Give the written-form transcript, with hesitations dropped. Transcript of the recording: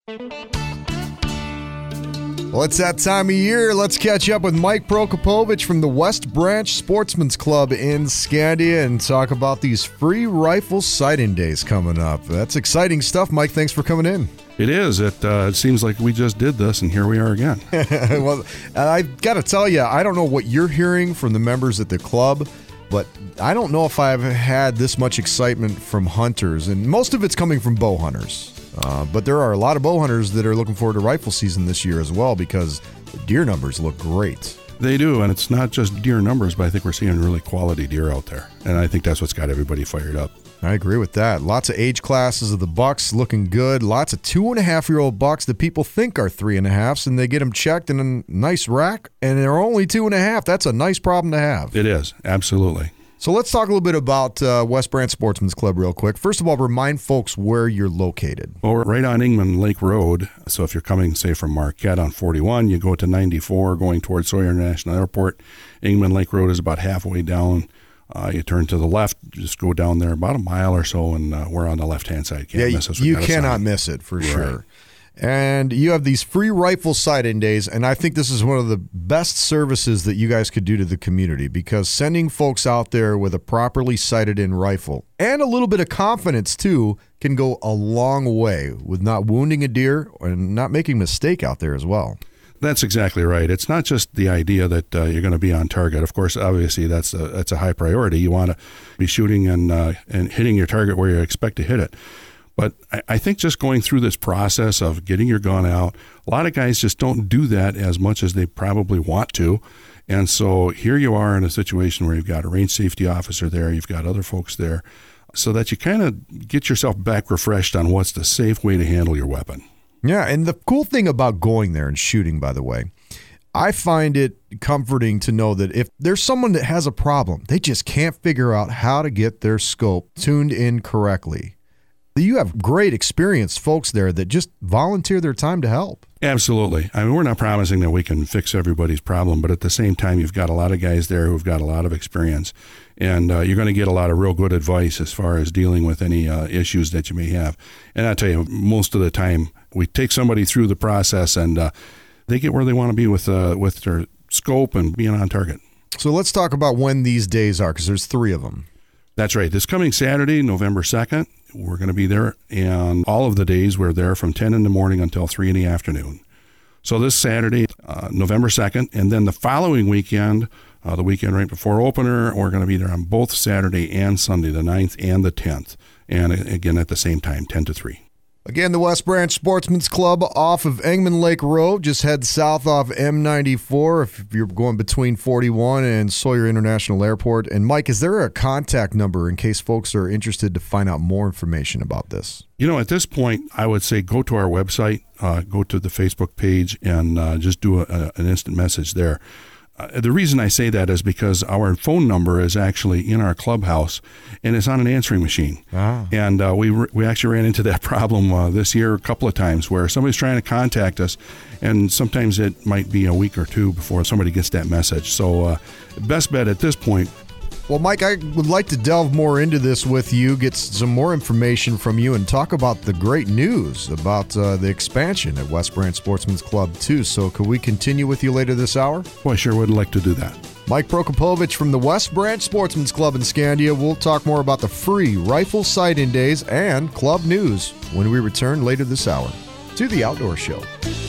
Well, it's that time of year. Let's catch up with Mike Prokopovich from the West Branch Sportsman's Club in Scandia and talk about these free rifle sighting days coming up. That's exciting stuff, Mike. Thanks for coming in. It is. It seems like we just did this, and here we are again. Well, I've got to tell you, I don't know what you're hearing from the members at the club, but I don't know if I've had this much excitement from hunters, and most of it's coming from bow hunters. But there are a lot of bow hunters that are looking forward to rifle season this year as well because the deer numbers look great. They do, and it's not just deer numbers, but I think we're seeing really quality deer out there, and I think that's what's got everybody fired up. I agree with that. Lots of age classes of the bucks looking good. Lots of 2.5-year-old bucks that people think are 3.5s, and they get them checked in a nice rack, and they're only 2.5. That's a nice problem to have. It is, absolutely. So let's talk a little bit about West Branch Sportsman's Club real quick. First of all, remind folks where you're located. Well, we're right on Ingman Lake Road. So if you're coming, say, from Marquette on 41, you go to 94 going towards Sawyer International Airport. Ingman Lake Road is about halfway down. You turn to the left, just go down there about a mile or so, and we're on the left-hand side. Can't miss us. You cannot miss it, for sure. And you have these free rifle sighting days, and I think this is one of the best services that you guys could do to the community because sending folks out there with a properly sighted-in rifle and a little bit of confidence, too, can go a long way with not wounding a deer and not making a mistake out there as well. That's exactly right. It's not just the idea that you're going to be on target. Of course, obviously, that's a high priority. You want to be shooting and hitting your target where you expect to hit it. But I think just going through this process of getting your gun out, a lot of guys just don't do that as much as they probably want to. And so here you are in a situation where you've got a range safety officer there, you've got other folks there, so that you kind of get yourself back refreshed on what's the safe way to handle your weapon. Yeah, and the cool thing about going there and shooting, by the way, I find it comforting to know that if there's someone that has a problem, they just can't figure out how to get their scope tuned in correctly. You have great experienced folks there that just volunteer their time to help. Absolutely. I mean, we're not promising that we can fix everybody's problem, but at the same time, you've got a lot of guys there who've got a lot of experience, and you're going to get a lot of real good advice as far as dealing with any issues that you may have. And I tell you, most of the time, we take somebody through the process, and they get where they want to be with their scope and being on target. So let's talk about when these days are, because there's 3 of them. That's right. This coming Saturday, November 2nd, we're going to be there, and all of the days we're there from 10 in the morning until 3 in the afternoon. So this Saturday, November 2nd, and then the following weekend, the weekend right before opener, we're going to be there on both Saturday and Sunday, the 9th and the 10th, and again at the same time, 10 to 3. Again, the West Branch Sportsman's Club off of Ingman Lake Road. Just head south off M94 if you're going between 41 and Sawyer International Airport. And Mike, is there a contact number in case folks are interested to find out more information about this? You know, at this point, I would say go to our website, go to the Facebook page, and just do an instant message there. The reason I say that is because our phone number is actually in our clubhouse, and it's on an answering machine. And we actually ran into that problem this year a couple of times where somebody's trying to contact us, and sometimes it might be a week or two before somebody gets that message. So best bet at this point. Well, Mike, I would like to delve more into this with you, get some more information from you, and talk about the great news about the expansion at West Branch Sportsman's Club, too. So could we continue with you later this hour? Well, I sure would like to do that. Mike Prokopovich from the West Branch Sportsman's Club in Scandia. We'll talk more about the free rifle sighting days and club news when we return later this hour to The Outdoor Show.